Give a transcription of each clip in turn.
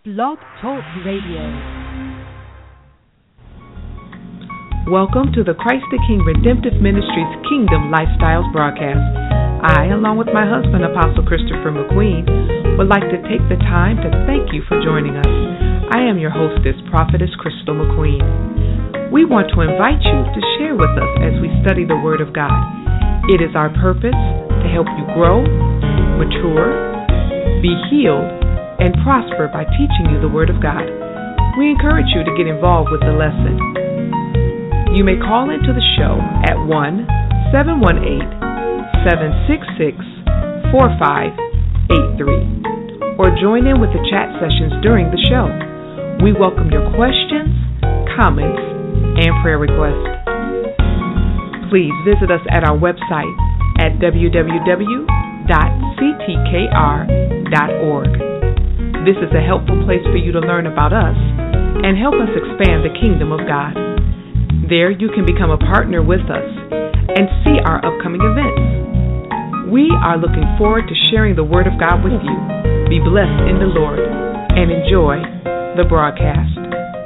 Blog Talk Radio. Welcome to the Christ the King Redemptive Ministries Kingdom Lifestyles broadcast. I, along with my husband, Apostle Christopher McQueen, would like to take the time to thank you for joining us. I am your hostess, Prophetess Crystal McQueen. We want to invite you to share with us as we study the Word of God. It is our purpose to help you grow, mature, be healed, and prosper by teaching you the Word of God. We encourage you to get involved with the lesson. You may call into the show at 1-718-766-4583 or join in with the chat sessions during the show. We welcome your questions, comments, and prayer requests. Please visit us at our website at www.ctkr.org. This is a helpful place for you to learn about us and help us expand the kingdom of God. There you can become a partner with us and see our upcoming events. We are looking forward to sharing the Word of God with you. Be blessed in the Lord and enjoy the broadcast.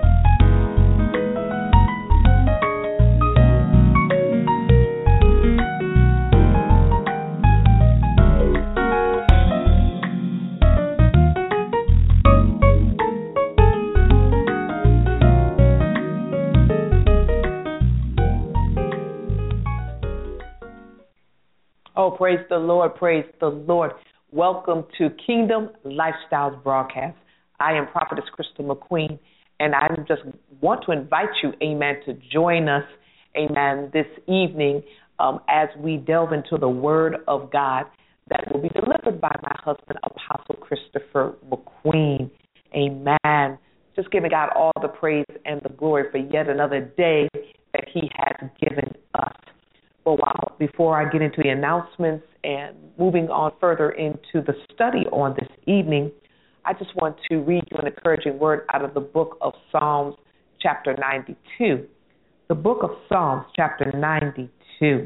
Oh, praise the Lord, praise the Lord. Welcome to Kingdom Lifestyles broadcast. I am Prophetess Crystal McQueen, and I just want to invite you, amen, to join us, amen, this evening as we delve into the Word of God that will be delivered by my husband, Apostle Christopher McQueen. Amen. Just giving God all the praise and the glory for yet another day that He has given us. Before I get into the announcements and moving on further into the study on this evening, I just want to read you an encouraging word out of the book of Psalms, chapter 92. The book of Psalms, chapter 92.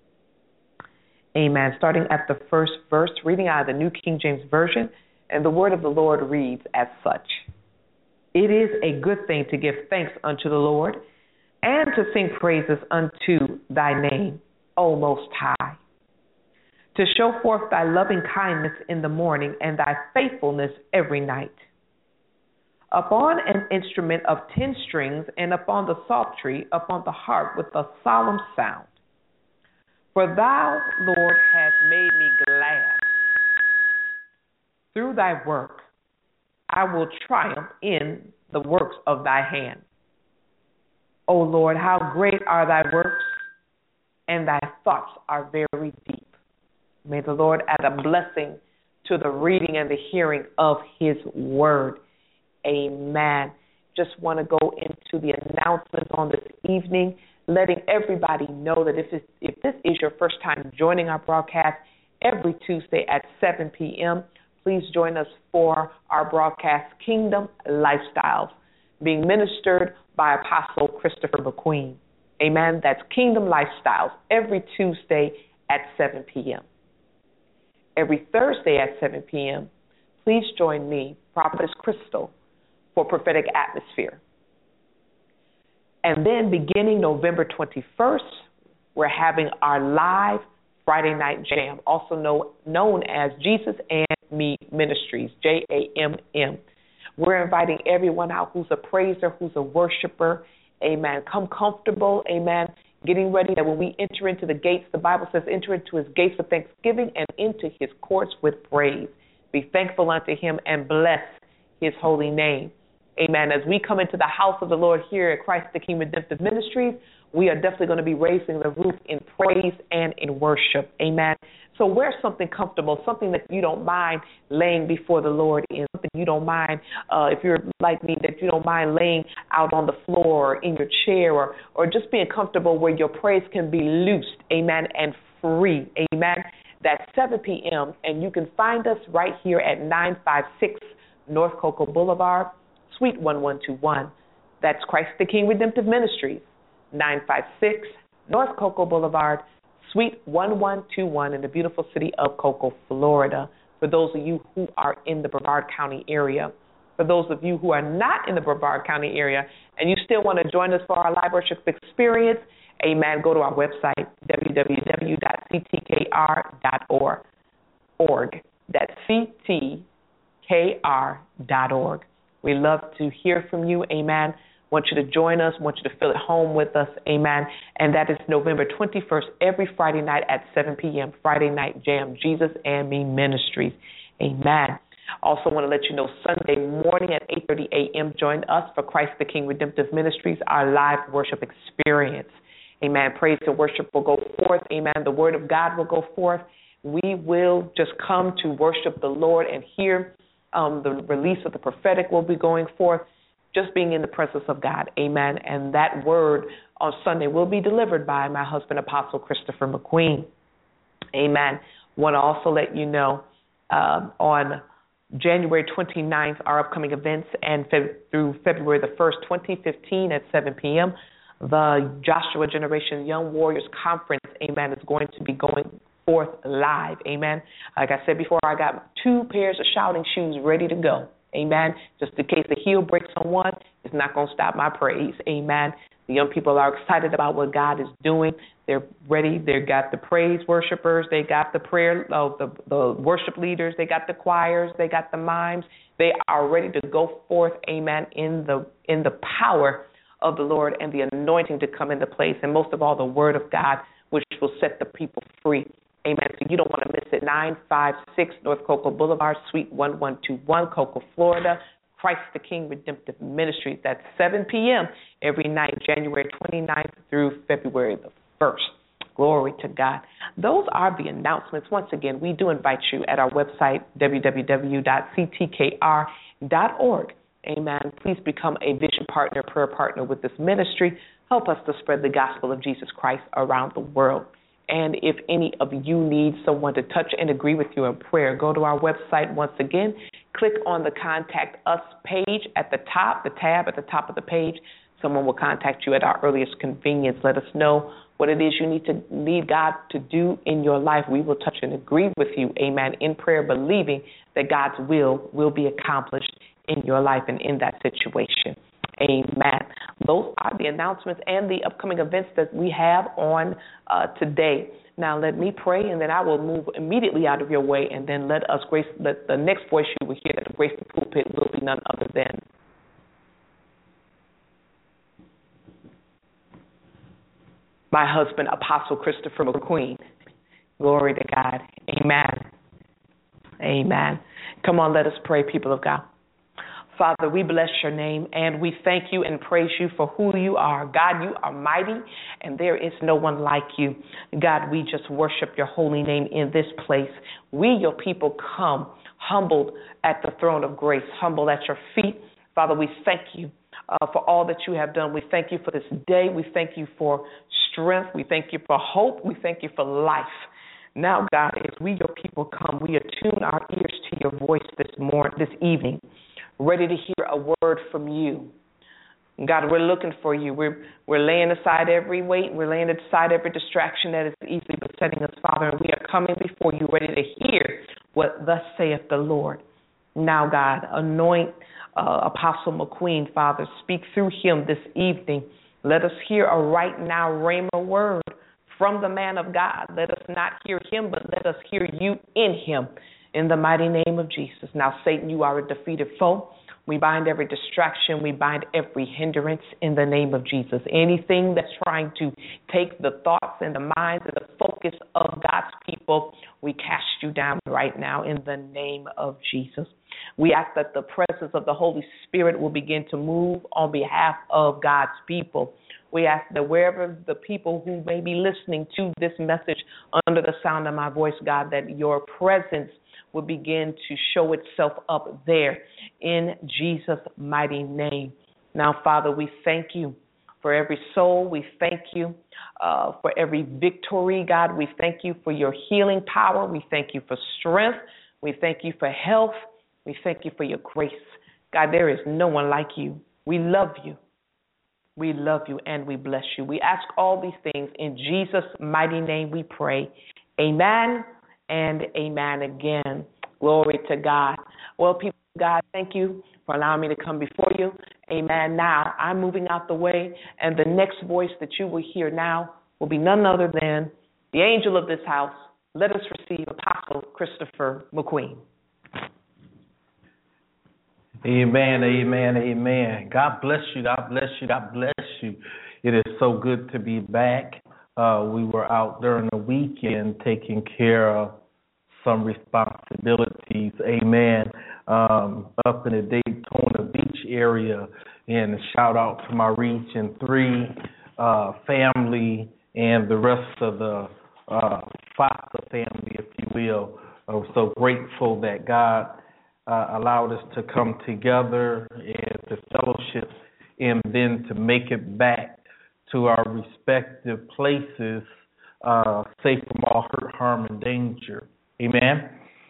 Amen. Starting at the first verse, reading out of the New King James Version, and the word of the Lord reads as such. It is a good thing to give thanks unto the Lord and to sing praises unto thy name, O Most High, to show forth thy loving kindness in the morning and thy faithfulness every night. Upon an instrument of 10 strings and upon the psaltery, upon the harp with a solemn sound. For thou, Lord, hast made me glad. Through thy work I will triumph in the works of thy hand. O Lord, how great are thy works, and thy thoughts are very deep. May the Lord add a blessing to the reading and the hearing of his word. Amen. Just want to go into the announcements on this evening, letting everybody know that if this is your first time joining our broadcast every Tuesday at 7 p.m., please join us for our broadcast, Kingdom Lifestyles, being ministered by Apostle Christopher McQueen. Amen. That's Kingdom Lifestyles every Tuesday at 7 p.m. Every Thursday at 7 p.m., please join me, Prophetess Crystal, for Prophetic Atmosphere. And then beginning November 21st, we're having our live Friday Night Jam, also known as Jesus and Me Ministries, JAMM. We're inviting everyone out who's a praiser, who's a worshiper. Amen. Come comfortable. Amen. Getting ready that when we enter into the gates, the Bible says, enter into his gates with thanksgiving and into his courts with praise. Be thankful unto him and bless his holy name. Amen. As we come into the house of the Lord here at Christ the King Redemptive Ministries, we are definitely going to be raising the roof in praise and in worship. Amen. So wear something comfortable, something that you don't mind laying before the Lord in, something you don't mind, if you're like me, that you don't mind laying out on the floor or in your chair or just being comfortable where your praise can be loosed, amen, and free, amen. That's 7 p.m., and you can find us right here at 956 North Cocoa Boulevard, Suite 1121. That's Christ the King Redemptive Ministries, 956 North Cocoa Boulevard, Suite 1121 in the beautiful city of Cocoa, Florida. For those of you who are in the Brevard County area, For those of you who are not in the Brevard County area and you still want to join us for our live worship experience, amen, go to our website, www.ctkr.org. That's ctkr.org. We love to hear from you, amen. Want you to join us, want you to feel at home with us, amen. And that is November 21st, every Friday night at 7 p.m., Friday Night Jam, Jesus and Me Ministries, amen. Also want to let you know, Sunday morning at 8:30 a.m., join us for Christ the King Redemptive Ministries, our live worship experience, amen. Praise and worship will go forth, amen. The word of God will go forth. We will just come to worship the Lord and hear the release of the prophetic will be going forth. Just being in the presence of God, amen. And that word on Sunday will be delivered by my husband, Apostle Christopher McQueen, amen. Want to also let you know on January 29th, our upcoming events, and through February the 1st, 2015 at 7 p.m., the Joshua Generation Young Warriors Conference, amen, is going to be going forth live, amen. Like I said before, I got 2 pairs of shouting shoes ready to go. Amen. Just in case the heel breaks on one, it's not going to stop my praise. Amen. The young people are excited about what God is doing. They're ready. They got the praise worshipers. They got the prayer, the worship leaders. They got the choirs. They got the mimes. They are ready to go forth. Amen. In the power of the Lord and the anointing to come into place, and most of all, the word of God, which will set the people free. Amen. So you don't want to miss it. 956 North Cocoa Boulevard, Suite 1121, Cocoa, Florida. Christ the King Redemptive Ministries. That's 7 p.m. every night, January 29th through February the 1st. Glory to God. Those are the announcements. Once again, we do invite you at our website, www.ctkr.org. Amen. Please become a vision partner, prayer partner with this ministry. Help us to spread the gospel of Jesus Christ around the world. And if any of you need someone to touch and agree with you in prayer, go to our website once again. Click on the Contact Us page at the top, the tab at the top of the page. Someone will contact you at our earliest convenience. Let us know what it is you need God to do in your life. We will touch and agree with you, amen, in prayer, believing that God's will be accomplished in your life and in that situation. Amen. Those are the announcements and the upcoming events that we have on today. Now let me pray, and then I will move immediately out of your way, and then let the next voice you will hear that grace the pulpit will be none other than my husband, Apostle Christopher McQueen. Glory to God. Amen. Amen. Come on, let us pray, people of God. Father, we bless your name, and we thank you and praise you for who you are. God, you are mighty, and there is no one like you. God, we just worship your holy name in this place. We, your people, come humbled at the throne of grace, humble at your feet. Father, we thank you for all that you have done. We thank you for this day. We thank you for strength. We thank you for hope. We thank you for life. Now, God, as we, your people, come, we attune our ears to your voice this evening, ready to hear a word from you. God, we're looking for you. We're laying aside every weight. We're laying aside every distraction that is easily besetting us, Father, and we are coming before you ready to hear what thus saith the Lord. Now, God, anoint Apostle McQueen, Father. Speak through him this evening. Let us hear a right now rhema word from the man of God. Let us not hear him, but let us hear you in him. In the mighty name of Jesus. Now, Satan, you are a defeated foe. We bind every distraction. We bind every hindrance in the name of Jesus. Anything that's trying to take the thoughts and the minds and the focus of God's people, we cast you down right now in the name of Jesus. We ask that the presence of the Holy Spirit will begin to move on behalf of God's people. We ask that wherever the people who may be listening to this message under the sound of my voice, God, that your presence will begin to show itself up there in Jesus' mighty name. Now, Father, we thank you for every soul. We thank you for every victory, God. We thank you for your healing power. We thank you for strength. We thank you for health. We thank you for your grace. God, there is no one like you. We love you. We love you and we bless you. We ask all these things in Jesus' mighty name we pray. Amen and amen again. Glory to God. Well, people. God, thank you for allowing me to come before you. Amen. Now, I'm moving out the way, and the next voice that you will hear now will be none other than the angel of this house. Let us receive Apostle Christopher McQueen. Amen, amen, amen. God bless you, God bless you, God bless you. It is so good to be back. We were out during the weekend taking care of some responsibilities, amen, up in the Daytona Beach area. And a shout out to my Region 3 family and the rest of the Foster family, if you will. I'm so grateful that God allowed us to come together and to fellowship and then to make it back to our respective places, safe from all hurt, harm, and danger. Amen.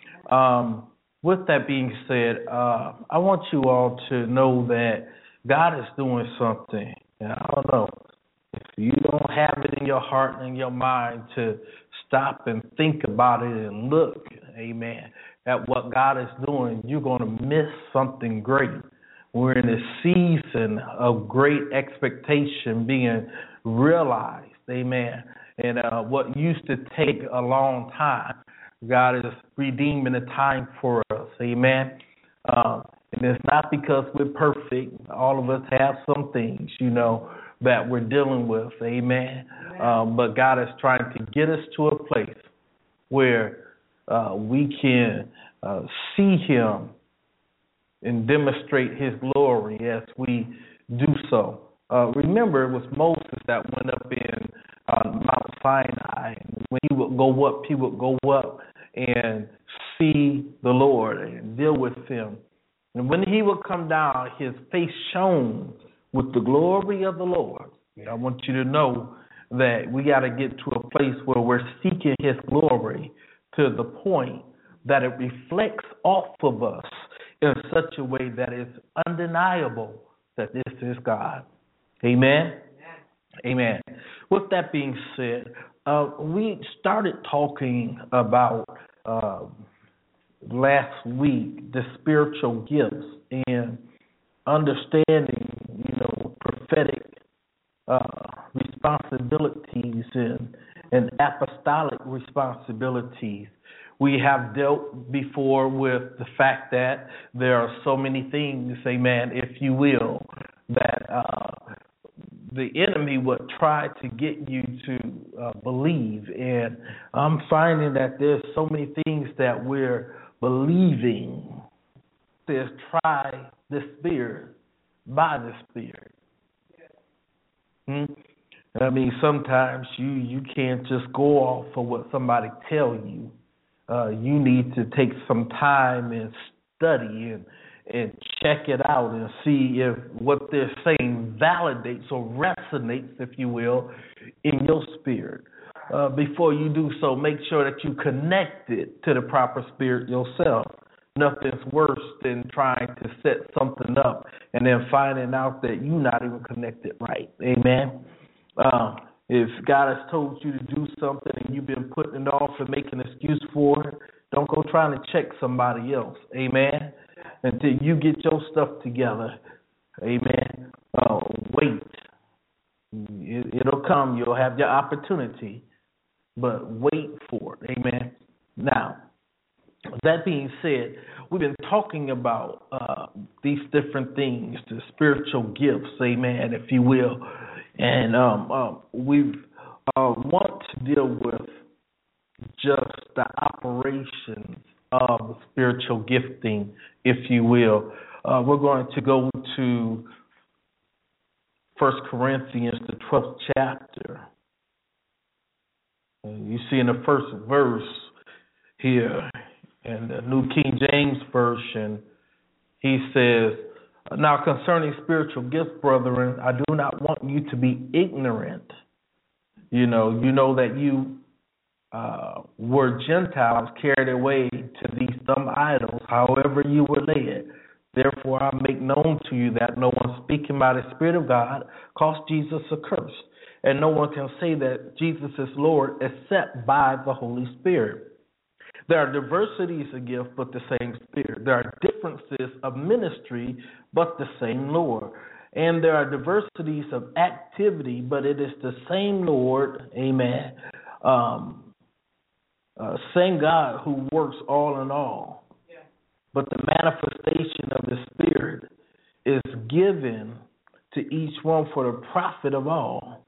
With that being said, I want you all to know that God is doing something. And I don't know, if you don't have it in your heart and in your mind to stop and think about it and look, amen, at what God is doing, you're going to miss something great. We're in a season of great expectation being realized, amen. And what used to take a long time, God is redeeming the time for us, amen. And it's not because we're perfect. All of us have some things, that we're dealing with, amen. But God is trying to get us to a place where we can see Him and demonstrate His glory as we do so. Remember, it was Moses that went up in Mount Sinai. When he would go up, he would go up and see the Lord and deal with Him. And when he would come down, his face shone with the glory of the Lord. I want you to know that we got to get to a place where we're seeking His glory to the point that it reflects off of us in such a way that it's undeniable that this is God. Amen? Amen. With that being said, we started talking about last week the spiritual gifts and understanding, prophetic responsibilities and apostolic responsibilities. We have dealt before with the fact that there are so many things, amen, if you will, that the enemy would try to get you to believe. And I'm finding that there's so many things that we're believing. There's try the Spirit by the Spirit. I mean, sometimes you can't just go off of what somebody tell you. You need to take some time and study and check it out and see if what they're saying validates or resonates, if you will, in your spirit. Before you do so, make sure that you connect it to the proper spirit yourself. Nothing's worse than trying to set something up and then finding out that you're not even connected right. Amen. If God has told you to do something and you've been putting it off and making an excuse for it, don't go trying to check somebody else. Amen. Until you get your stuff together. Amen. Wait. It'll come. You'll have your opportunity. But wait for it. Amen. Now, that being said, we've been talking about these different things, the spiritual gifts, amen, if you will. And we want to deal with just the operations of spiritual gifting, if you will. We're going to go to 1 Corinthians, the 12th chapter. You see in the first verse here, in the New King James Version, he says, "Now concerning spiritual gifts, brethren, I do not want you to be ignorant. You know that you were Gentiles carried away to these dumb idols, however you were led. Therefore I make known to you that no one speaking by the Spirit of God calls Jesus accursed, and no one can say that Jesus is Lord except by the Holy Spirit. There are diversities of gifts, but the same Spirit. There are differences of ministry, but the same Lord. And there are diversities of activity, but it is the same Lord, amen, same God who works all in all. Yeah. But the manifestation of the Spirit is given to each one for the profit of all.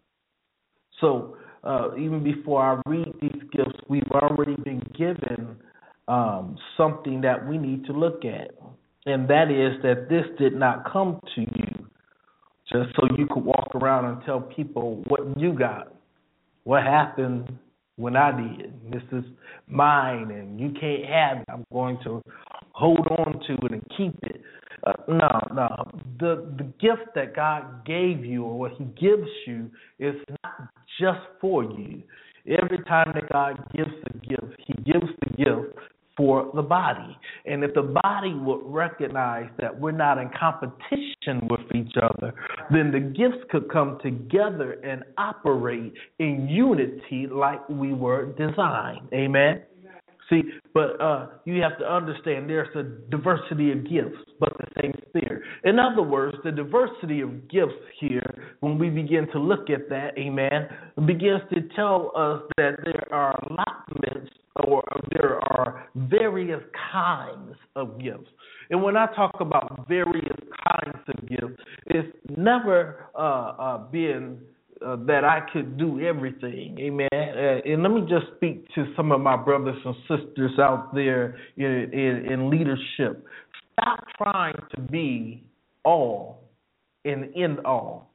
So even before I read these gifts, we've already been given something that we need to look at. And that is that this did not come to you just so you could walk around and tell people what you got, what happened when I did. This is mine and you can't have it. I'm going to hold on to it and keep it. No. The gift that God gave you or what he gives you is not just for you. Every time that God gives a gift, he gives the gift for the body. And if the body would recognize that we're not in competition with each other, then the gifts could come together and operate in unity like we were designed. Amen? See, but you have to understand there's a diversity of gifts, but the same Spirit. In other words, the diversity of gifts here, when we begin to look at that, amen, begins to tell us that there are allotments or there are various kinds of gifts. And when I talk about various kinds of gifts, it's never been that I could do everything, amen. And let me just speak to some of my brothers and sisters out there in leadership. Stop trying to be all and end all.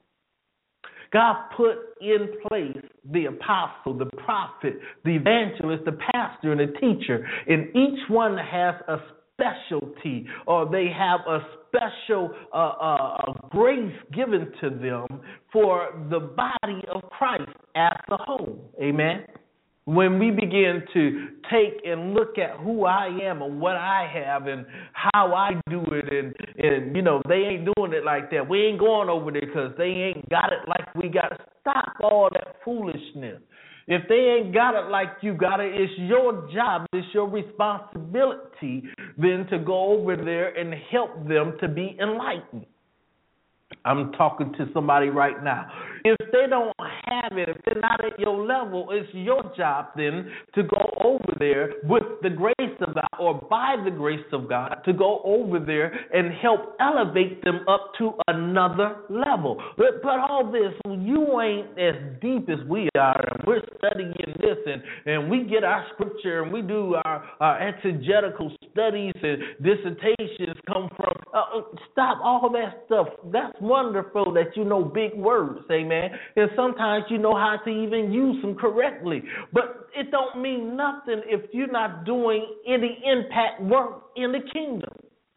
God put in place the apostle, the prophet, the evangelist, the pastor, and the teacher, and each one has a specialty, or they have a special grace given to them for the body of Christ as a whole. Amen. When we begin to take and look at who I am and what I have and how I do it, and you know, they ain't doing it like that. We ain't going over there because they ain't got it like we got it. Stop all that foolishness. If they ain't got it like you got it, it's your job, it's your responsibility then to go over there and help them to be enlightened. I'm talking to somebody right now. If they don't have it, if they're not at your level, it's your job then to go over there with the grace of God or by the grace of God to go over there and help elevate them up to another level. But all this, you ain't as deep as we are, and we're studying this, and we get our scripture, and we do our exegetical studies and dissertations come from. Stop all that stuff. That's wonderful that you know big words, amen. And sometimes you know how to even use them correctly. But it don't mean nothing if you're not doing any impact work in the kingdom.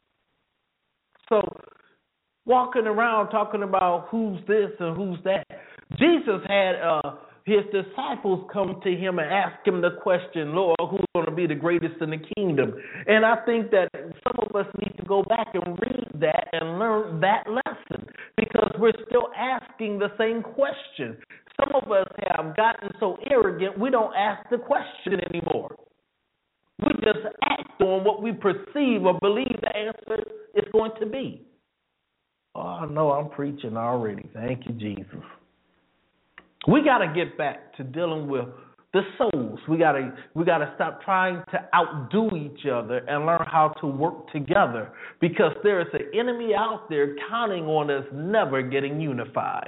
So walking around talking about who's this and who's that. Jesus had his disciples come to him and ask him the question, Lord, who's going to be the greatest in the kingdom? And I think that some of us need to go back and read that and learn that lesson because we're still asking the same question. Some of us have gotten so arrogant we don't ask the question anymore. We just act on what we perceive or believe the answer is going to be. Oh, no, I'm preaching already. Thank you, Jesus. We got to get back to dealing with the souls. We got to stop trying to outdo each other and learn how to work together because there is an enemy out there counting on us never getting unified.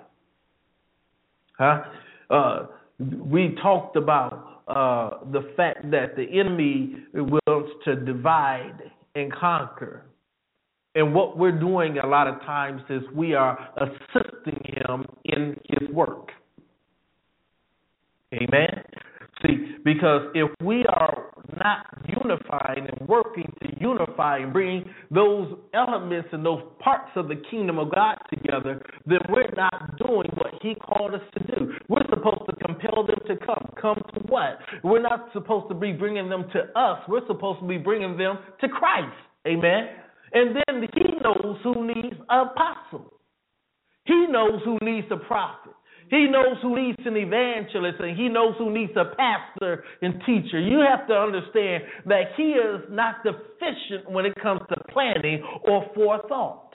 We talked about the fact that the enemy wants to divide and conquer. And what we're doing a lot of times is we are assisting him in his work. Amen. See, because if we are not unifying and working to unify and bring those elements and those parts of the kingdom of God together, then we're not doing what he called us to do. We're supposed to compel them to come. Come to what? We're not supposed to be bringing them to us. We're supposed to be bringing them to Christ. Amen. And then he knows who needs an apostle. He knows who needs a prophet. He He knows who needs an evangelist, and he knows who needs a pastor and teacher. You have to understand that he is not deficient when it comes to planning or forethought.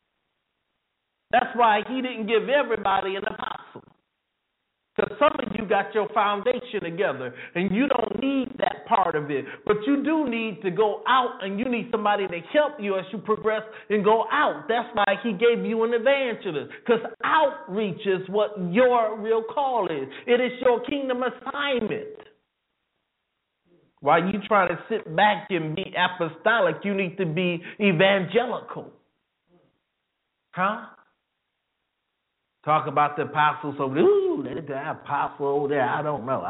That's why he didn't give everybody an apostle. Because some of you got your foundation together, and you don't need that part of it. But you do need to go out, and you need somebody to help you as you progress and go out. That's why he gave you an evangelist, because outreach is what your real call is. It is your kingdom assignment. While you try to sit back and be apostolic, you need to be evangelical. Huh? Talk about the apostles over there. Ooh, that apostle over there. I don't know.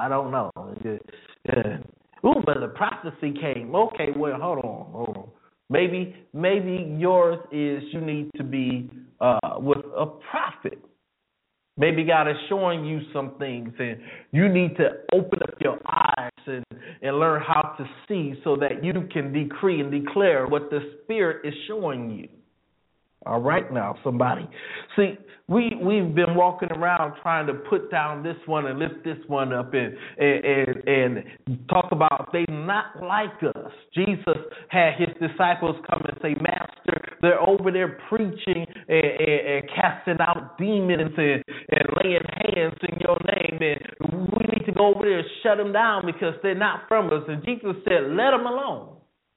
Yeah. Ooh, but the prophecy came. Okay, well, hold on. Maybe yours is you need to be with a prophet. Maybe God is showing you some things, and you need to open up your eyes and learn how to see so that you can decree and declare what the Spirit is showing you. All right now, somebody. See, we've been walking around trying to put down this one and lift this one up and talk about they not like us. Jesus had his disciples come and say, Master, they're over there preaching and casting out demons and laying hands in your name, and we need to go over there and shut them down because they're not from us. And Jesus said, let them alone.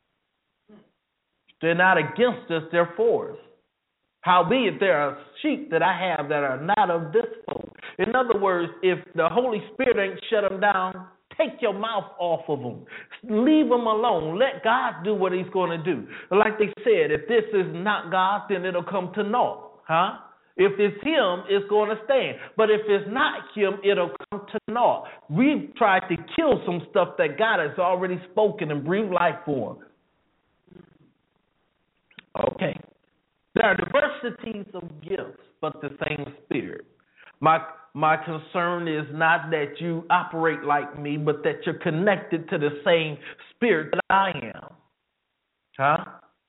They're not against us, they're for us. Howbeit, there are sheep that I have that are not of this fold. In other words, if the Holy Spirit ain't shut them down, take your mouth off of them. Leave them alone. Let God do what he's going to do. Like they said, if this is not God, then it'll come to naught. Huh? If it's him, it's going to stand. But if it's not him, it'll come to naught. We've tried to kill some stuff that God has already spoken and breathed life for. Okay. There are diversities of gifts, but the same Spirit. My concern is not that you operate like me, but that you're connected to the same Spirit that I am. Huh?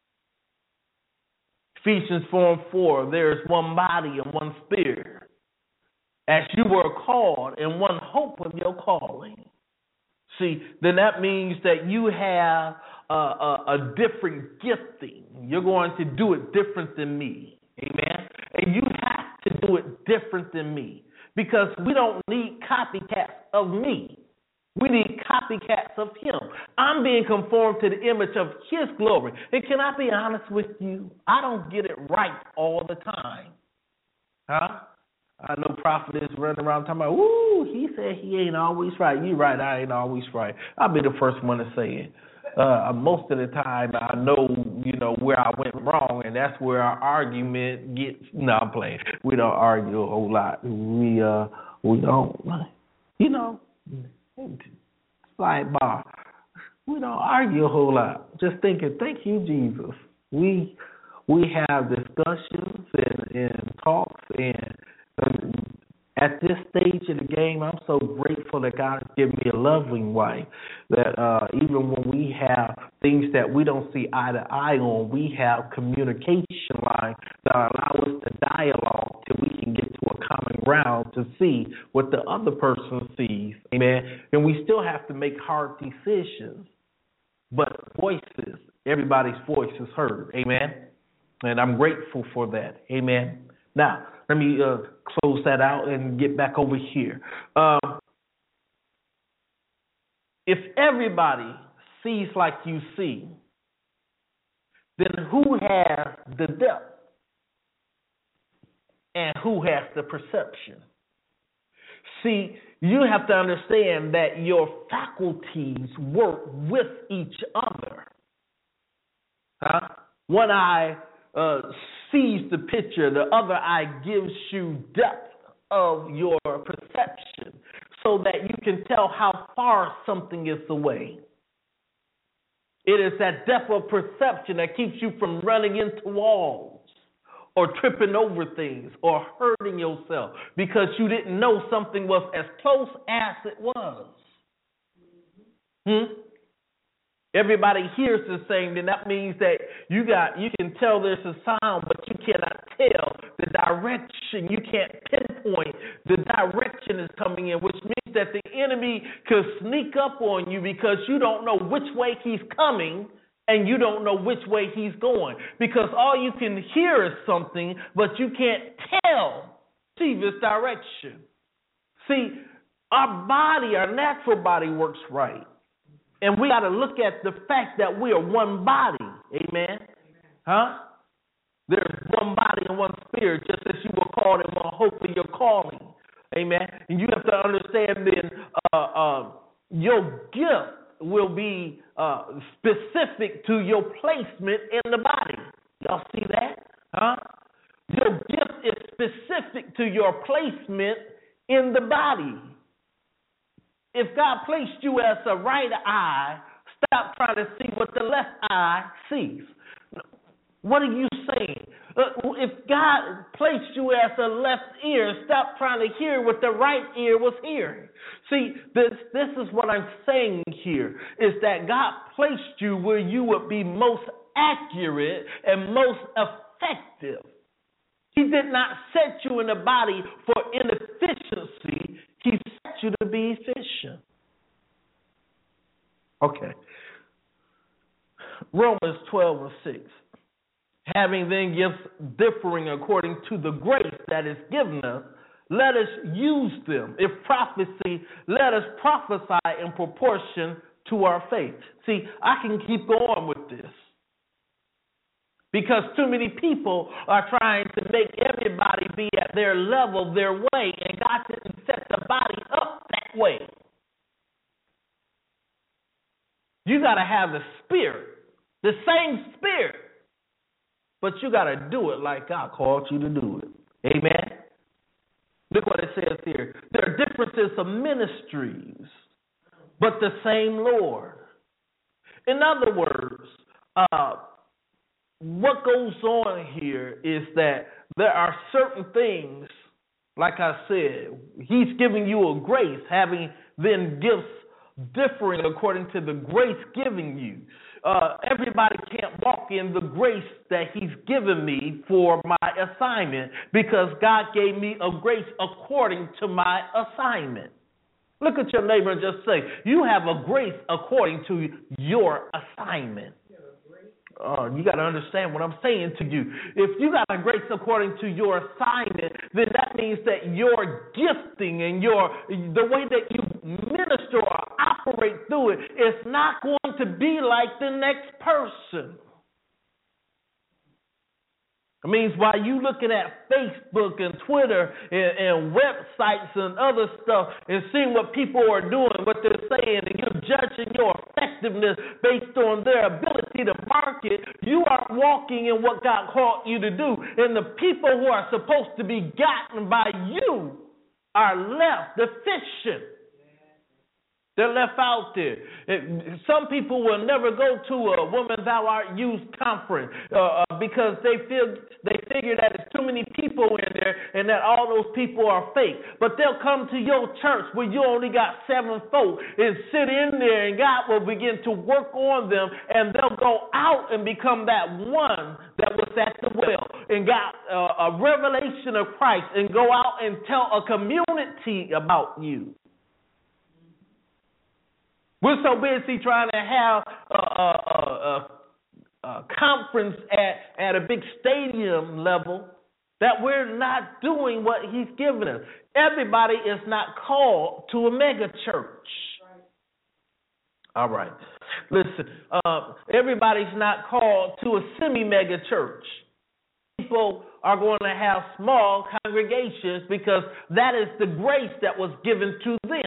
Ephesians 4:4, there is one body and one Spirit, as you were called in one hope of your calling. See, then that means that you have a different gifting. You're going to do it different than me. Amen? And you have to do it different than me because we don't need copycats of me. We need copycats of him. I'm being conformed to the image of his glory. And can I be honest with you? I don't get it right all the time. Huh? I know prophet is running around talking about, ooh, he said he ain't always right. You right, I ain't always right. I'll be the first one to say it. Most of the time, I know, where I went wrong, and that's where our argument gets. No, I'm playing. We don't argue a whole lot. We don't, sidebar. We don't argue a whole lot. Just thinking, thank you, Jesus. We have discussions and talks, and at this stage of the game, I'm so grateful that God has given me a loving wife that even when we have things that we don't see eye to eye on, we have communication lines that allow us to dialogue till we can get to a common ground to see what the other person sees. Amen. And we still have to make hard decisions, but voices, everybody's voice is heard. Amen. And I'm grateful for that. Amen. Now, let me close that out and get back over here. If everybody sees like you see, then who has the depth and who has the perception? See, you have to understand that your faculties work with each other. Huh? One eye sees the picture, the other eye gives you depth of your perception so that you can tell how far something is away. It is that depth of perception that keeps you from running into walls or tripping over things or hurting yourself because you didn't know something was as close as it was. Everybody hears the same, then that means that you can tell there's a sound, but you cannot tell the direction. You can't pinpoint the direction is coming in, which means that the enemy could sneak up on you because you don't know which way he's coming and you don't know which way he's going. Because all you can hear is something, but you can't see this direction. See, our body, our natural body works right. And we got to look at the fact that we are one body. Amen? Huh? There's one body and one spirit, just as you were called in one hope of your calling. Amen? And you have to understand then your gift will be specific to your placement in the body. Y'all see that? Huh? Your gift is specific to your placement in the body. If God placed you as a right eye, stop trying to see what the left eye sees. What are you saying? If God placed you as a left ear, stop trying to hear what the right ear was hearing. See, this is what I'm saying here, is that God placed you where you would be most accurate and most effective. He did not set you in the body for inefficiency. He set you to be efficient. Okay. Romans 12:6. Having then gifts differing according to the grace that is given us, let us use them. If prophecy, let us prophesy in proportion to our faith. See, I can keep going with this, because too many people are trying to make everybody be at their level, their way, and God didn't set the body up that way. You got to have the spirit, the same spirit, but you got to do it like God called you to do it. Amen? Look what it says here. There are differences of ministries, but the same Lord. In other words, what goes on here is that there are certain things, like I said, he's giving you a grace, having then gifts differing according to the grace giving you. Everybody can't walk in the grace that he's given me for my assignment, because God gave me a grace according to my assignment. Look at your neighbor and just say, you have a grace according to your assignment. You got to understand what I'm saying to you. If you got a grace according to your assignment, then that means that your gifting and the way that you minister or operate through it is not going to be like the next person. It means while you looking at Facebook and Twitter and websites and other stuff and seeing what people are doing, what they're saying, and you're judging your effectiveness based on their ability to market, you are walking in what God called you to do. And the people who are supposed to be gotten by you are left deficient. They're left out there. Some people will never go to a Woman Thou Art Used conference because they figure that there's too many people in there and that all those people are fake. But they'll come to your church where you only got 7 folk and sit in there, and God will begin to work on them, and they'll go out and become that one that was at the well and got a revelation of Christ and go out and tell a community about you. We're so busy trying to have a conference at a big stadium level that we're not doing what he's given us. Everybody is not called to a mega church. All right. Listen, everybody's not called to a semi-mega church. People are going to have small congregations because that is the grace that was given to them.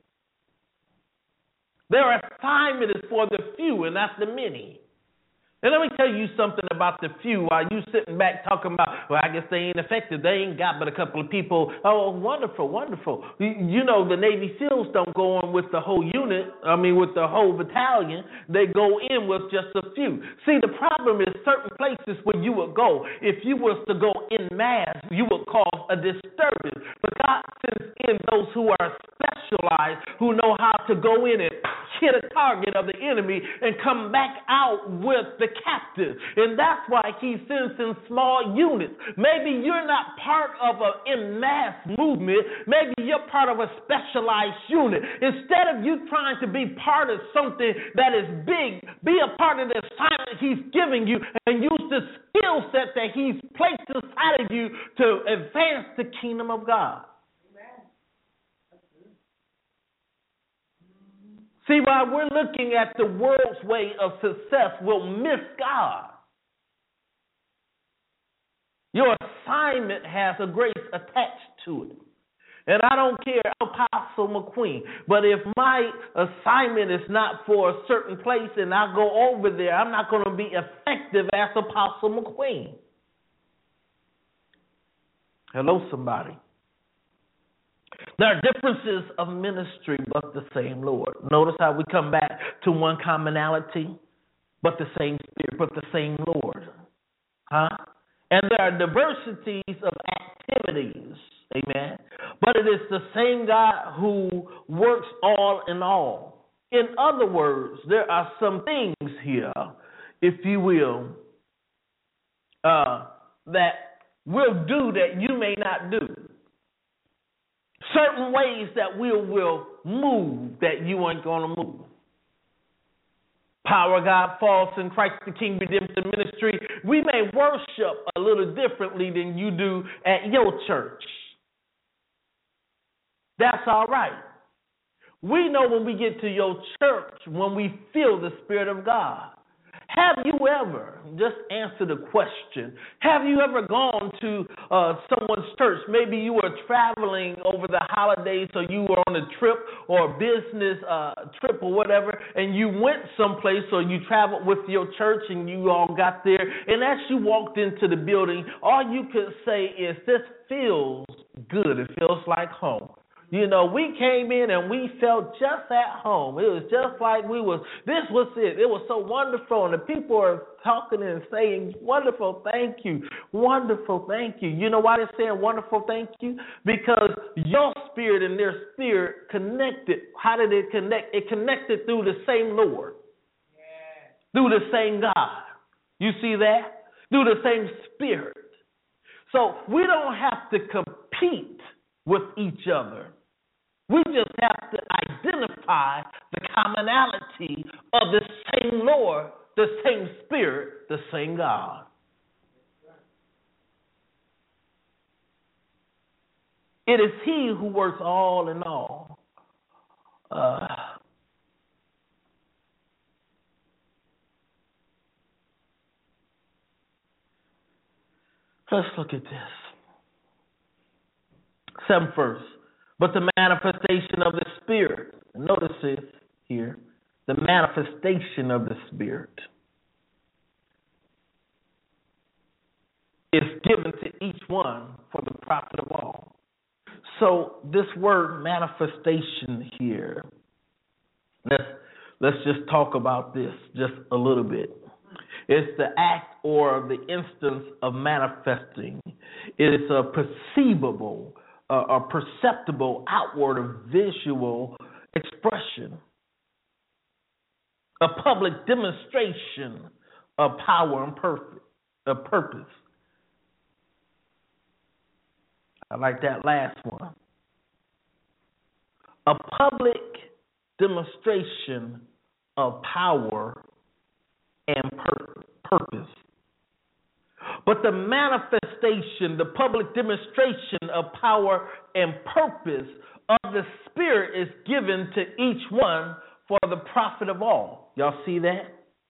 Their assignment is for the few and not the many. And let me tell you something about the few while you sitting back talking about, well, I guess they ain't effective. They ain't got but a couple of people. Oh, wonderful, wonderful. You know, the Navy SEALs don't go on with the whole unit, with the whole battalion. They go in with just a few. See, the problem is certain places where you would go, if you was to go in mass, you would cause a disturbance. But God sends in those who are special specialized, who know how to go in and hit a target of the enemy and come back out with the captive. And that's why he sends in small units. Maybe you're not part of an en masse movement. Maybe you're part of a specialized unit. Instead of you trying to be part of something that is big, be a part of the assignment he's giving you and use the skill set that he's placed inside of you to advance the kingdom of God. See, while we're looking at the world's way of success, we'll miss God. Your assignment has a grace attached to it. And I don't care, Apostle McQueen, but if my assignment is not for a certain place and I go over there, I'm not going to be effective as Apostle McQueen. Hello, somebody. There are differences of ministry, but the same Lord. Notice how we come back to one commonality, but the same Spirit, but the same Lord. And there are diversities of activities, amen. But it is the same God who works all in all. In other words, there are some things here, if you will, that we'll do that you may not do. Certain ways that we will move that you ain't going to move. Power of God falls in Christ the King Redemptive Ministry. We may worship a little differently than you do at your church. That's all right. We know when we get to your church, when we feel the Spirit of God. Have you ever, just answer the question, have you ever gone to someone's church? Maybe you were traveling over the holidays or you were on a trip or a business trip or whatever, and you went someplace or you traveled with your church and you all got there, and as you walked into the building, all you could say is, this feels good. It feels like home. You know, we came in and we felt just at home. It was just like this was it. It was so wonderful. And the people are talking and saying, wonderful, thank you. Wonderful, thank you. You know why they're saying wonderful, thank you? Because your spirit and their spirit connected. How did it connect? It connected through the same Lord. Yeah. Through the same God. You see that? Through the same Spirit. So we don't have to compete with each other. We just have to identify the commonality of the same Lord, the same Spirit, the same God. It is He who works all in all. Let's look at this. 7th verse. But the manifestation of the Spirit, notice this here, the manifestation of the Spirit is given to each one for the profit of all. So this word manifestation here, let's just talk about this just a little bit. It's the act or the instance of manifesting. It is a perceivable, a perceptible outward or visual expression, a public demonstration of power and purpose. I like that last one. A public demonstration of power and purpose. But the manifestation, the public demonstration of power and purpose of the Spirit is given to each one for the profit of all. Y'all see that?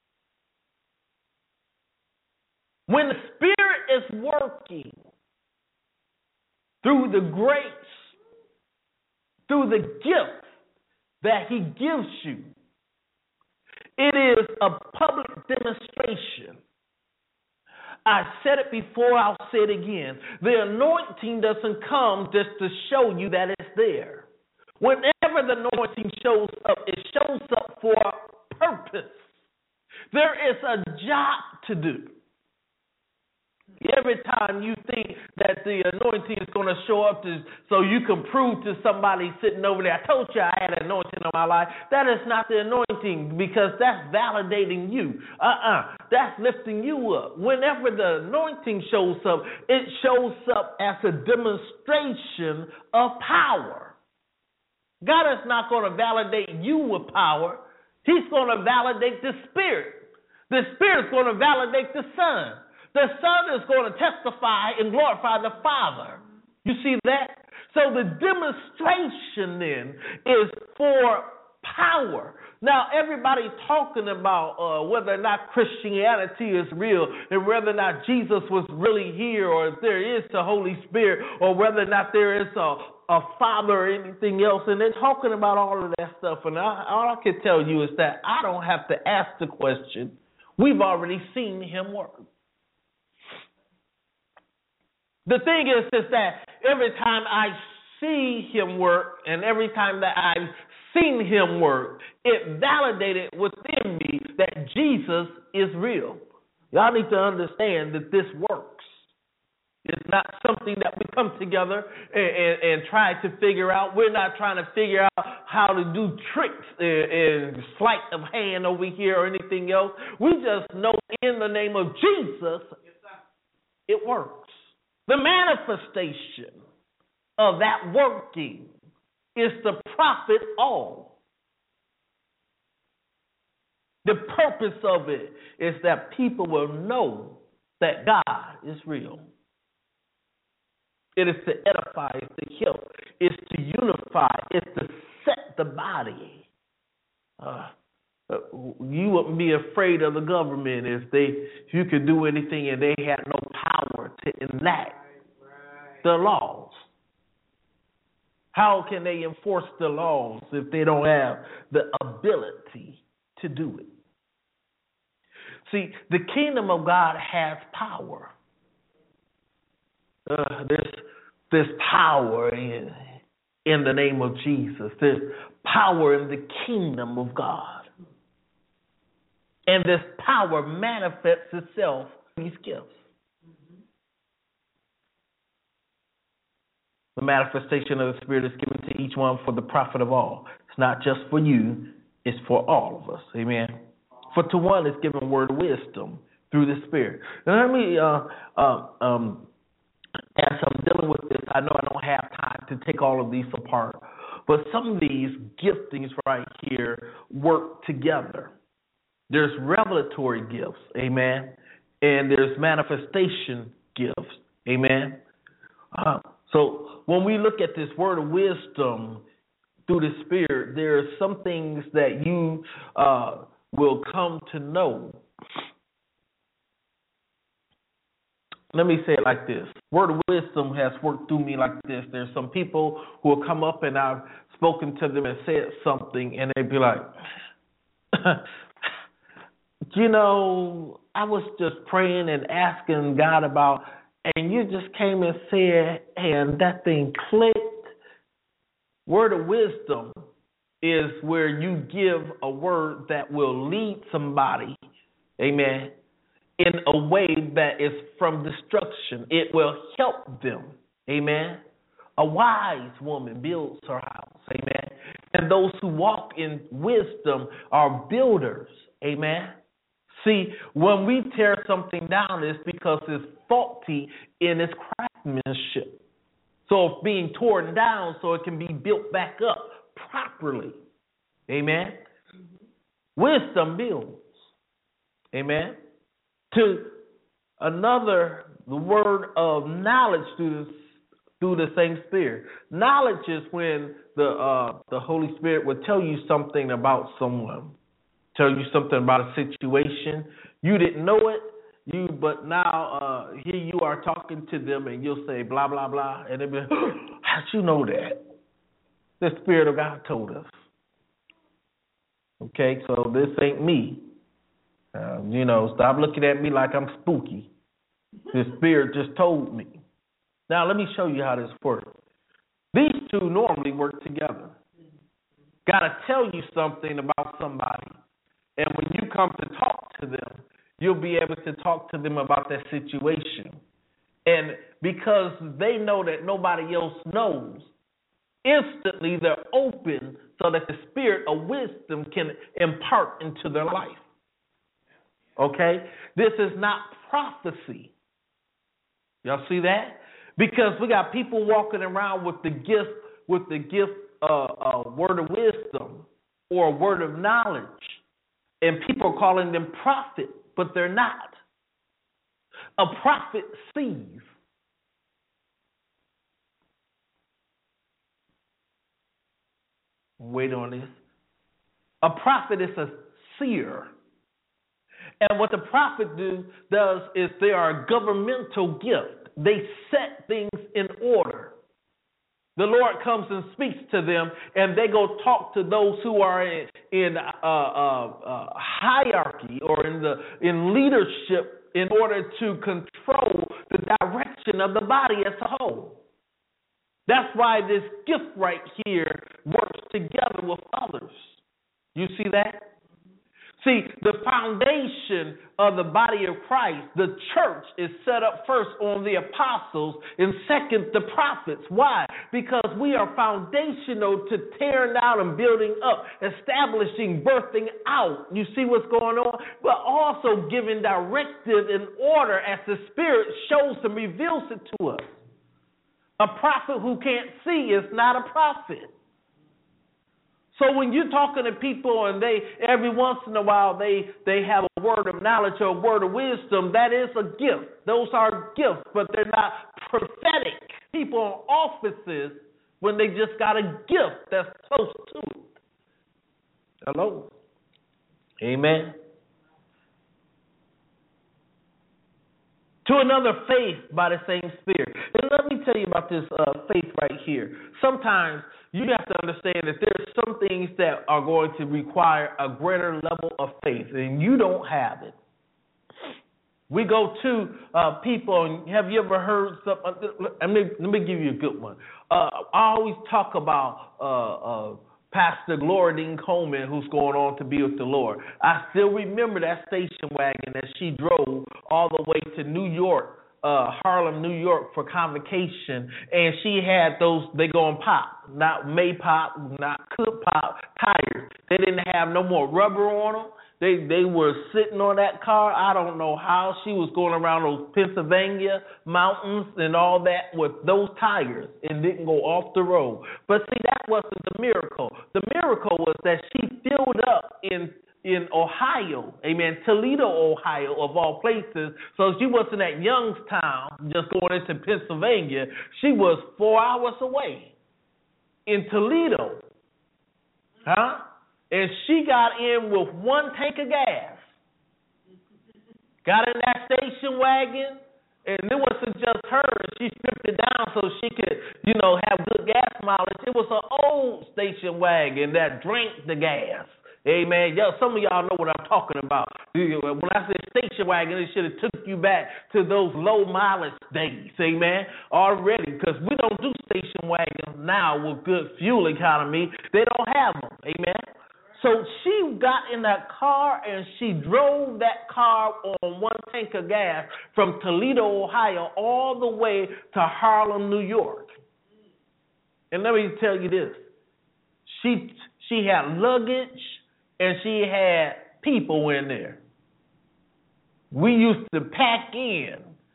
When the Spirit is working through the grace, through the gift that He gives you, it is a public demonstration. I said it before, I'll say it again. The anointing doesn't come just to show you that it's there. Whenever the anointing shows up, it shows up for a purpose. There is a job to do. Every time you think that the anointing is going to show up so you can prove to somebody sitting over there, I told you I had an anointing on my life. That is not the anointing, because that's validating you. That's lifting you up. Whenever the anointing shows up, it shows up as a demonstration of power. God is not going to validate you with power. He's going to validate the Spirit. The Spirit is going to validate the Son. The Son is going to testify and glorify the Father. You see that? So the demonstration then is for power. Now, everybody's talking about whether or not Christianity is real, and whether or not Jesus was really here, or if there is the Holy Spirit, or whether or not there is a Father or anything else. And they're talking about all of that stuff. And all I can tell you is that I don't have to ask the question. We've already seen him work. The thing is that every time I see him work, and every time that I've seen him work, it validated within me that Jesus is real. Y'all need to understand that this works. It's not something that we come together and try to figure out. We're not trying to figure out how to do tricks and sleight of hand over here or anything else. We just know in the name of Jesus, it works. The manifestation of that working is to profit all. The purpose of it is that people will know that God is real. It is to edify, it's to help, it's to unify, it's to set the body. You wouldn't be afraid of the government if you could do anything and they had no power to enact the laws. How can they enforce the laws if they don't have the ability to do it? See, the kingdom of God has power. There's power in the name of Jesus. There's power in the kingdom of God. And this power manifests itself in these gifts. The manifestation of the Spirit is given to each one for the profit of all. It's not just for you, it's for all of us. Amen. For to one is given word of wisdom through the Spirit. Now let me, as I'm dealing with this, I know I don't have time to take all of these apart, but some of these giftings right here work together. There's revelatory gifts, amen, and there's manifestation gifts, amen. So when we look at this word of wisdom through the Spirit, there are some things that you will come to know. Let me say it like this. Word of wisdom has worked through me like this. There's some people who will come up and I've spoken to them and said something, and they'd be like, you know, I was just praying and asking God about, and you just came and said, and that thing clicked. Word of wisdom is where you give a word that will lead somebody, amen, in a way that is from destruction. It will help them, amen. A wise woman builds her house, amen. And those who walk in wisdom are builders, amen. See, when we tear something down, it's because it's faulty in its craftsmanship. So it's being torn down so it can be built back up properly. Amen? Wisdom builds. Amen? To another, the word of knowledge through the same Spirit. Knowledge is when the Holy Spirit will tell you something about someone. Tell you something about a situation. You didn't know it, but now here you are talking to them, and you'll say blah blah blah, and they'll be, how'd you know that? The Spirit of God told us. Okay, so this ain't me. Stop looking at me like I'm spooky. The Spirit just told me. Now let me show you how this works. These two normally work together. Got to tell you something about somebody. And when you come to talk to them, you'll be able to talk to them about that situation. And because they know that nobody else knows, instantly they're open so that the spirit of wisdom can impart into their life. Okay? This is not prophecy. Y'all see that? Because we got people walking around with the gift word of wisdom or a word of knowledge, and people are calling them prophet, but they're not. A prophet sees. Wait on this. A prophet is a seer. And what the prophet does is they are a governmental gift. They set things in order. The Lord comes and speaks to them, and they go talk to those who are in hierarchy or in leadership in order to control the direction of the body as a whole. That's why this gift right here works together with others. You see that? See, the foundation of the body of Christ, the church, is set up first on the apostles and second the prophets. Why? Because we are foundational to tearing down and building up, establishing, birthing out. You see what's going on? But also giving directive and order as the Spirit shows and reveals it to us. A prophet who can't see is not a prophet. So when you're talking to people and they every once in a while they have a word of knowledge or a word of wisdom, that is a gift. Those are gifts, but they're not prophetic. People in offices, when they just got a gift that's close to it. Hello? Amen. To another faith by the same Spirit. And let me tell you about this faith right here. Sometimes you have to understand that there's some things that are going to require a greater level of faith, and you don't have it. We go to people, and have you ever heard something? Let me give you a good one. I always talk about Pastor Gloria Dean Coleman, who's going on to be with the Lord. I still remember that station wagon that she drove all the way to New York, Harlem, New York, for convocation, and she had those, they go on pop, not May pop, not Cook pop tires. They didn't have no more rubber on them. They were sitting on that car. I don't know how she was going around those Pennsylvania mountains and all that with those tires and didn't go off the road. But see, that wasn't the miracle. The miracle was that she filled up in Ohio, amen, Toledo, Ohio, of all places. So she wasn't at Youngstown just going into Pennsylvania. She was 4 hours away in Toledo. Huh? And she got in with one tank of gas. Got in that station wagon, and it wasn't just her. She stripped it down so she could, have good gas mileage. It was an old station wagon that drank the gas. Amen. Some of y'all know what I'm talking about. When I said station wagon, it should have took you back to those low mileage days. Amen. Already, because we don't do station wagons now with good fuel economy. They don't have them. Amen. So she got in that car and she drove that car on one tank of gas from Toledo, Ohio, all the way to Harlem, New York. And let me tell you this. She had luggage and she had people in there. We used to pack in,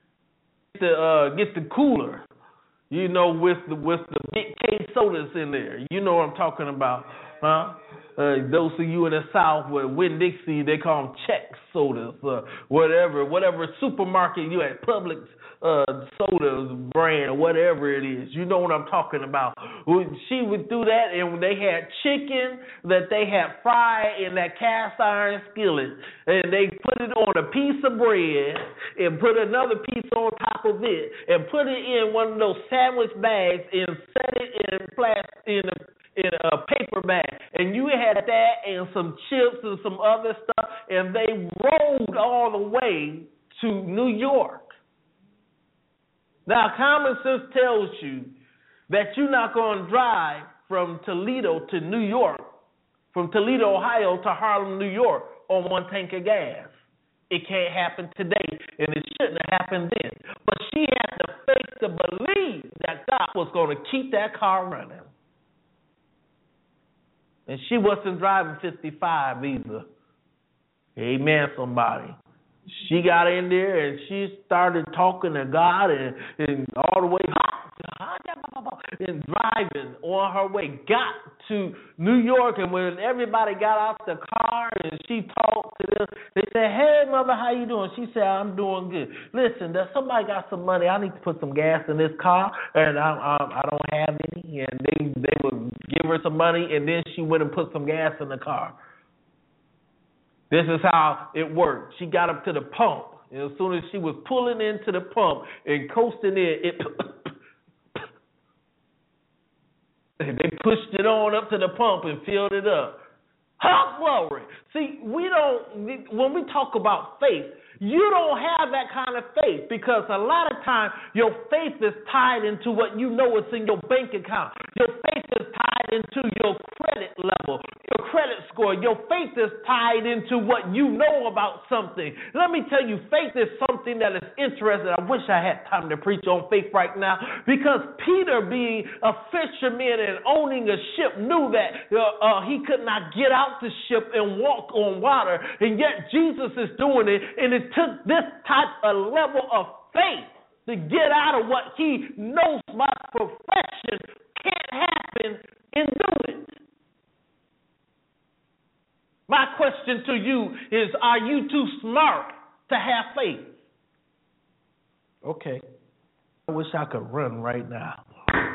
get the cooler, with the big K sodas in there. You know what I'm talking about, huh? Those of you in the South with Winn-Dixie, they call them Chex sodas, whatever supermarket you at, Publix sodas brand or whatever it is. You know what I'm talking about. She would do that, and they had chicken that they had fried in that cast iron skillet, and they put it on a piece of bread and put another piece on top of it and put it in one of those sandwich bags and set it in a paper bag, and you had that and some chips and some other stuff, and they rode all the way to New York. Now, common sense tells you that you're not going to drive from Toledo to New York, from Toledo, Ohio to Harlem, New York on one tank of gas. it can't happen today, and it shouldn't have happened then. But she had the faith to believe that God was going to keep that car running. And she wasn't driving 55 either. Amen, somebody. She got in there and she started talking to God and all the way and driving on her way. Got to New York, and when everybody got out the car and she talked to them, they said, "Hey, mother, how you doing?" She said, "I'm doing good. Listen, does somebody got some money? I need to put some gas in this car, and I don't have any." And they would give her some money, and then she went and put some gas in the car. This is how it worked. She got up to the pump, and as soon as she was pulling into the pump and coasting in, they pushed it on up to the pump and filled it up. Oh, glory. See, when we talk about faith, you don't have that kind of faith, because a lot of times your faith is tied into what you know is in your bank account. Your faith is tied into your credit level, your credit score. Your faith is tied into what you know about something. Let me tell you, faith is something that is interesting. I wish I had time to preach on faith right now, because Peter, being a fisherman and owning a ship, knew that he could not get out the ship and walk on water, and yet Jesus is doing it, and it took this type of level of faith to get out of what he knows my profession can't happen and do it. My question to you is, are you too smart to have faith? Okay. I wish I could run right now.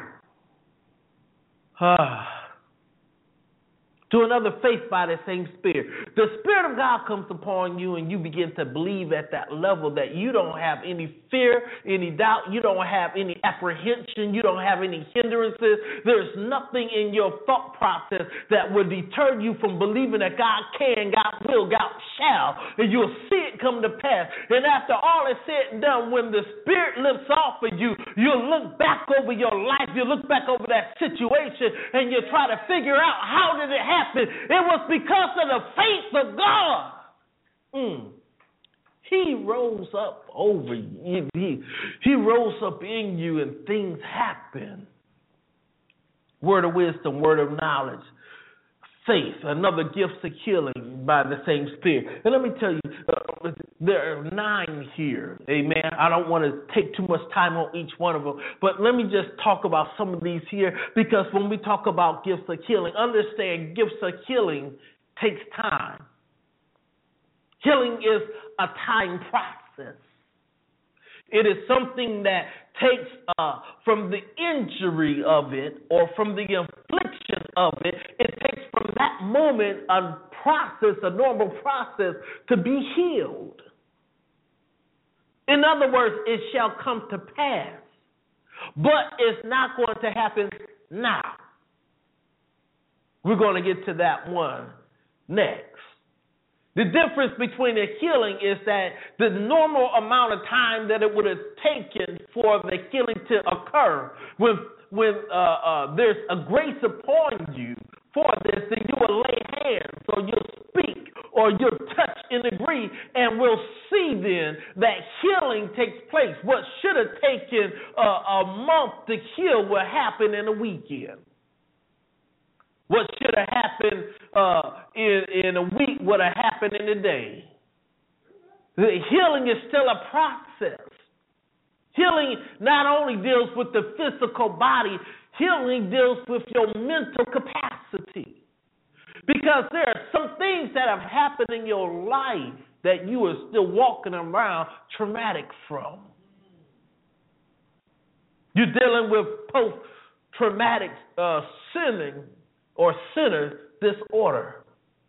To another faith by the same Spirit. The Spirit of God comes upon you, and you begin to believe at that level that you don't have any fear, any doubt, you don't have any apprehension, you don't have any hindrances. There's nothing in your thought process that would deter you from believing that God can, God will, God shall, and you'll see it come to pass. And after all is said and done, when the Spirit lifts off of you, you'll look back over your life, you'll look back over that situation, and you'll try to figure out, how did it happen? It was because of the faith of God. He rose up over you. He rose up in you, and things happen. Word of wisdom, word of knowledge, faith, another gift of healing by the same Spirit. And let me tell you, there are 9 here. Amen. I don't want to take too much time on each one of them, but let me just talk about some of these here, because when we talk about gifts of healing, understand gifts of healing takes time. Healing is a time process. It is something that takes from the injury of it, or from the affliction of it, it takes from that moment a process, a normal process, to be healed. In other words, it shall come to pass, but it's not going to happen now. We're going to get to that one next. The difference between a healing is that the normal amount of time that it would have taken for the healing to occur, when there's a grace upon you for this, then you will lay hands, or you'll speak, or you'll touch and agree, and we'll see then that healing takes place. What should have taken a month to heal will happen in a weekend. What should have happened in a week would have happened in a day. The healing is still a process. Healing not only deals with the physical body, healing deals with your mental capacity. Because there are some things that have happened in your life that you are still walking around traumatic from. You're dealing with post-traumatic sinning or sinner disorder.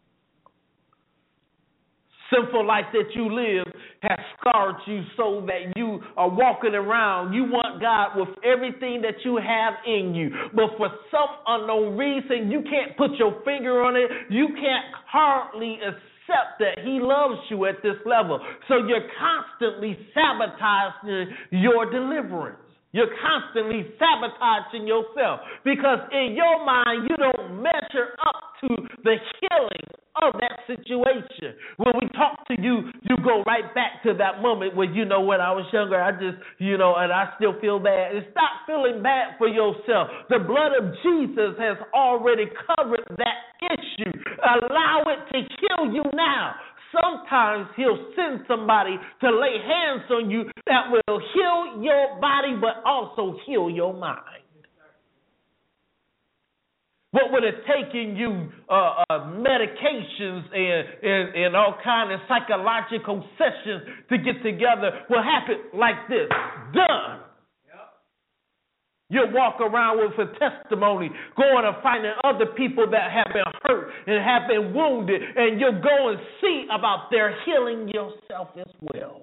Sinful life that you live has scarred you so that you are walking around. You want God with everything that you have in you, but for some unknown reason, you can't put your finger on it. You can't hardly accept that He loves you at this level. So you're constantly sabotaging your deliverance. You're constantly sabotaging yourself because in your mind, you don't measure up to the healing of that situation. When we talk to you, you go right back to that moment where, you know, when I was younger, I just, you know, and I still feel bad. And stop feeling bad for yourself. The blood of Jesus has already covered that issue. Allow it to heal you now. Sometimes he'll send somebody to lay hands on you that will heal your body, but also heal your mind. What would have taken you medications and all kind of psychological sessions to get together will happen like this. Done. You'll walk around with a testimony, going and finding other people that have been hurt and have been wounded, and you'll go and see about their healing yourself as well.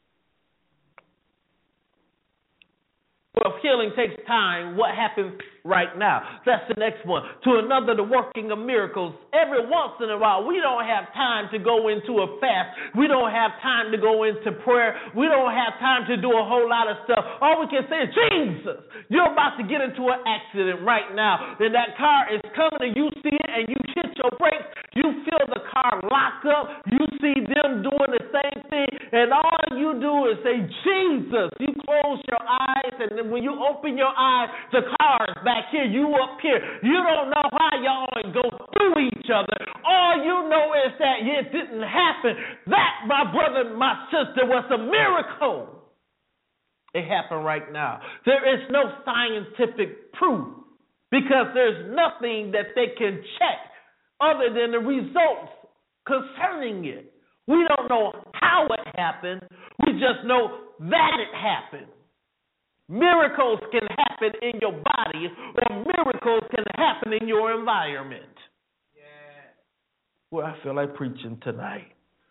Well, if healing takes time, what happens right now? That's the next one. To another, the working of miracles. Every once in a while, we don't have time to go into a fast. We don't have time to go into prayer. We don't have time to do a whole lot of stuff. All we can say is, Jesus, you're about to get into an accident right now. And that car is coming and you see it and you hit your brakes. You feel the car lock up. You see them doing the same thing. And all you do is say, Jesus. You close your eyes, and then when you open your eyes, the car is back here. You up here. You don't know how y'all go through each other. All you know is that it didn't happen. That, my brother, my sister, was a miracle. It happened right now. There is no scientific proof because there's nothing that they can check other than the results concerning it. We don't know how it happened. We just know that it happened. Miracles can happen in your body, or miracles can happen in your environment. Yeah. Well, I feel like preaching tonight.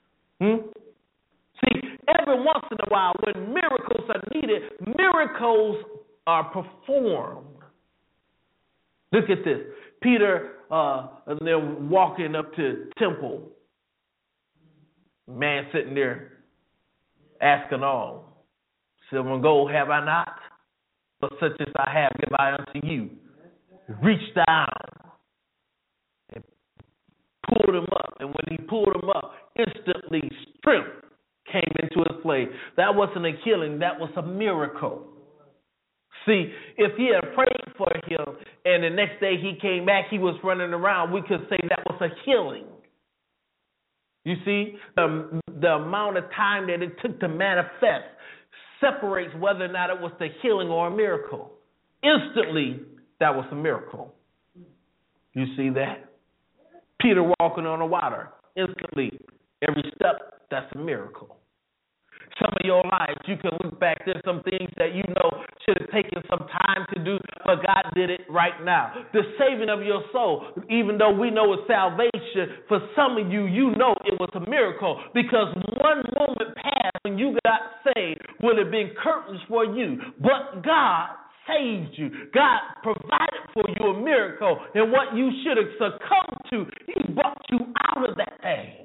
See, every once in a while, when miracles are needed, miracles are performed. Look at this. Peter, and they're walking up to the temple. Man sitting there asking all. Silver and gold have I not, but such as I have give I unto you. Reached down and pulled him up. And when he pulled him up, instantly strength came into his place. That wasn't a healing, that was a miracle. See, if he had prayed for him and the next day he came back, he was running around, we could say that was a healing. You see, the amount of time that it took to manifest separates whether or not it was the healing or a miracle. Instantly, that was a miracle. You see that? Peter walking on the water. Instantly, every step, that's a miracle. Some of your lives, you can look back, there's some things that you know should have taken some time to do, but God did it right now. The saving of your soul, even though we know it's salvation, for some of you, you know it was a miracle because one moment passed when you got saved would have been curtains for you, but God saved you. God provided for you a miracle, and what you should have succumbed to, He brought you out of that thing.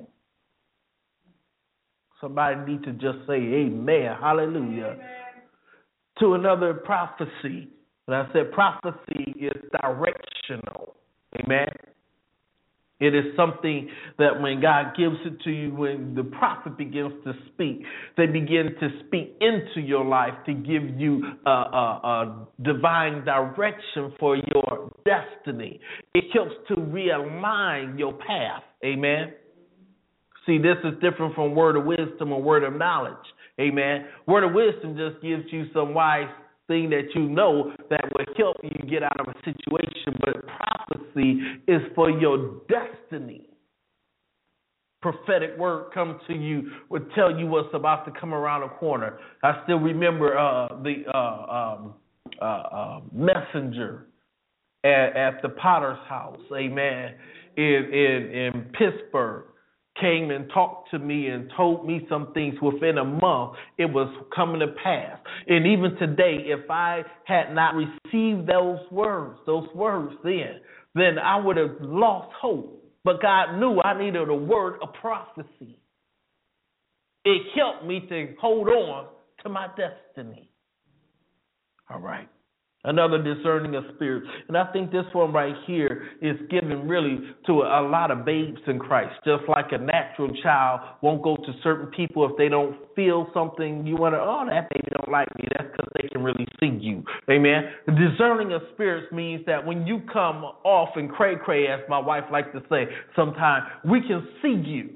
Somebody need to just say amen, hallelujah. Amen. To another prophecy. And I said prophecy is directional. Amen. It is something that when God gives it to you, when the prophet begins to speak, they begin to speak into your life to give you a divine direction for your destiny. It helps to realign your path. Amen. See, this is different from word of wisdom or word of knowledge. Amen. Word of wisdom just gives you some wise thing that you know that will help you get out of a situation. But prophecy is for your destiny. Prophetic word come to you, will tell you what's about to come around the corner. I still remember the messenger at the Potter's house, amen, in Pittsburgh. Came and talked to me and told me some things. Within a month, it was coming to pass. And even today, if I had not received those words then I would have lost hope. But God knew I needed a word of prophecy. It helped me to hold on to my destiny. All right. Another discerning of spirits. And I think this one right here is given really to a lot of babes in Christ. Just like a natural child won't go to certain people if they don't feel something. You want to, oh, that baby don't like me. That's because they can really see you. Amen. The discerning of spirits means that when you come off and cray-cray, as my wife likes to say sometimes, we can see you.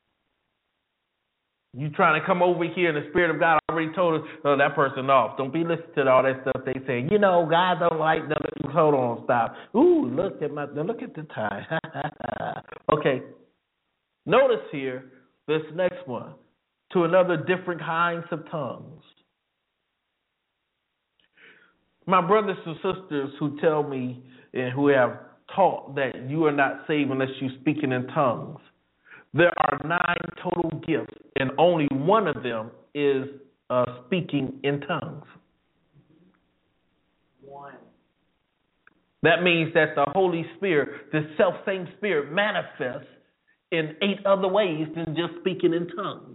You trying to come over here and the Spirit of God already told us, oh, that person off. Don't be listening to all that stuff they say. You know, God don't like them. Hold on, stop. Ooh, look at the time. Okay. Notice here, this next one, to another different kinds of tongues. My brothers and sisters who tell me and who have taught that you are not saved unless you're speaking in tongues. There are 9 total gifts, and only one of them is speaking in tongues. One. That means that the Holy Spirit, the self-same Spirit, manifests in 8 other ways than just speaking in tongues.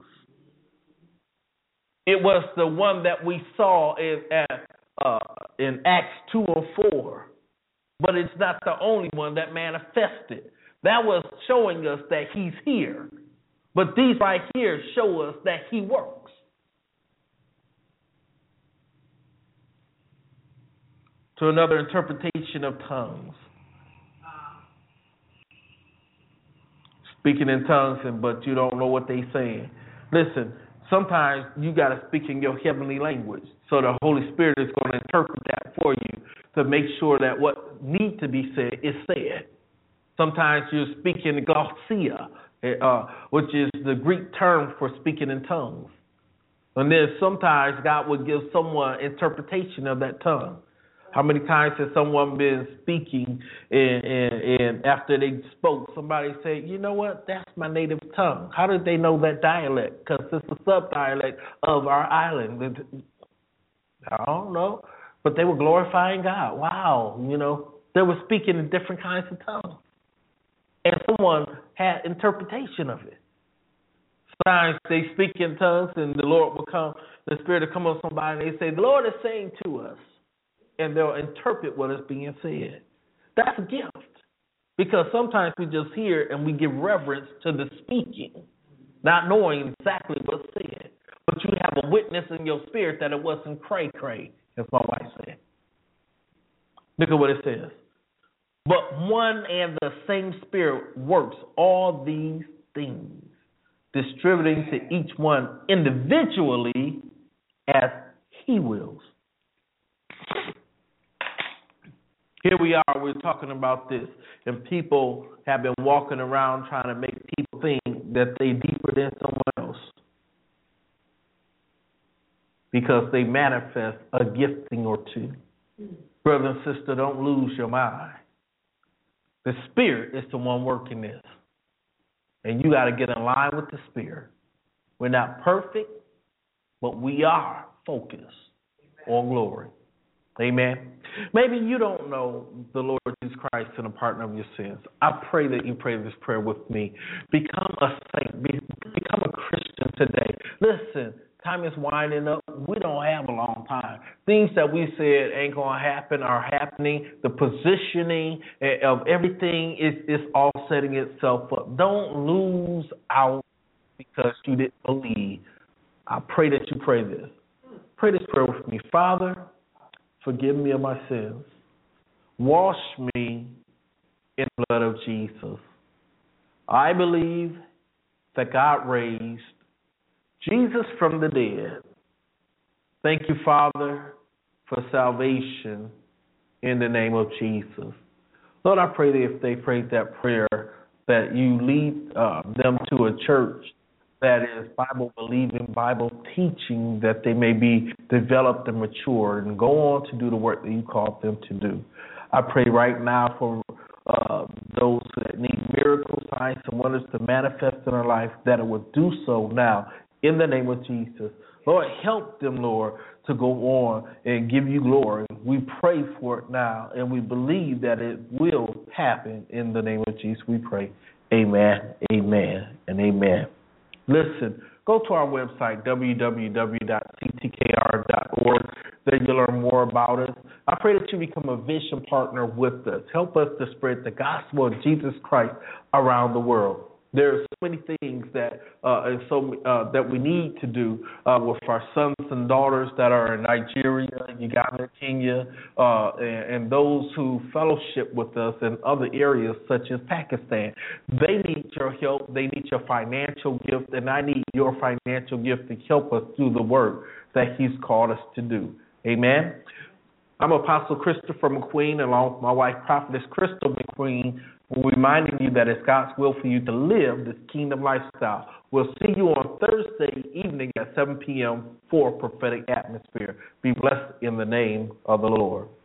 It was the one that we saw in Acts 2 or 4, but it's not the only one that manifested. That was showing us that he's here. But these right here show us that he works. To another interpretation of tongues. Speaking in tongues, but you don't know what they're saying. Listen, sometimes you got to speak in your heavenly language. So the Holy Spirit is going to interpret that for you to make sure that what needs to be said is said. Sometimes you're speaking glossia, which is the Greek term for speaking in tongues. And then sometimes God will give someone interpretation of that tongue. How many times has someone been speaking and after they spoke, somebody said, you know what, that's my native tongue. How did they know that dialect? Because it's a sub-dialect of our island. I don't know. But they were glorifying God. Wow, they were speaking in different kinds of tongues. And someone had interpretation of it. Sometimes they speak in tongues and the Spirit will come on somebody and they say, the Lord is saying to us. And they'll interpret what is being said. That's a gift. Because sometimes we just hear and we give reverence to the speaking, not knowing exactly what's said. But you have a witness in your spirit that it wasn't cray-cray, as my wife said. Look at what it says. But one and the same Spirit works all these things, distributing to each one individually as he wills. Here we are, we're talking about this, and people have been walking around trying to make people think that they're deeper than someone else because they manifest a gifting or two. Brother and sister, don't lose your mind. The Spirit is the one working this, and you got to get in line with the Spirit. We're not perfect, but we are focused on glory. Amen. Maybe you don't know the Lord Jesus Christ and a partner of your sins. I pray that you pray this prayer with me. Become a saint. Become a Christian today. Listen, time is winding up. We don't have a long time. Things that we said ain't going to happen are happening. The positioning of everything is all setting itself up. Don't lose out because you didn't believe. I pray that you pray this. Pray this prayer with me. Father, forgive me of my sins. Wash me in the blood of Jesus. I believe that God raised Jesus from the dead. Thank you, Father, for salvation in the name of Jesus. Lord, I pray that if they prayed that prayer, that you lead them to a church that is Bible-believing, Bible-teaching, that they may be developed and mature and go on to do the work that you called them to do. I pray right now for those that need miracles, signs, and wonders to manifest in their life, that it will do so now in the name of Jesus. Lord, help them, Lord, to go on and give you glory. We pray for it now, and we believe that it will happen in the name of Jesus. We pray. Amen, amen, and amen. Listen, go to our website, www.ctkr.org. There you'll learn more about us. I pray that you become a vision partner with us. Help us to spread the gospel of Jesus Christ around the world. There are so many things that that we need to do with our sons and daughters that are in Nigeria, Uganda, Kenya, and those who fellowship with us in other areas such as Pakistan. They need your help. They need your financial gift, and I need your financial gift to help us do the work that He's called us to do. Amen. I'm Apostle Christopher McQueen, along with my wife, Prophetess Crystal McQueen, reminding you that it's God's will for you to live this kingdom lifestyle. We'll see you on Thursday evening at 7 p.m. for Prophetic Atmosphere. Be blessed in the name of the Lord.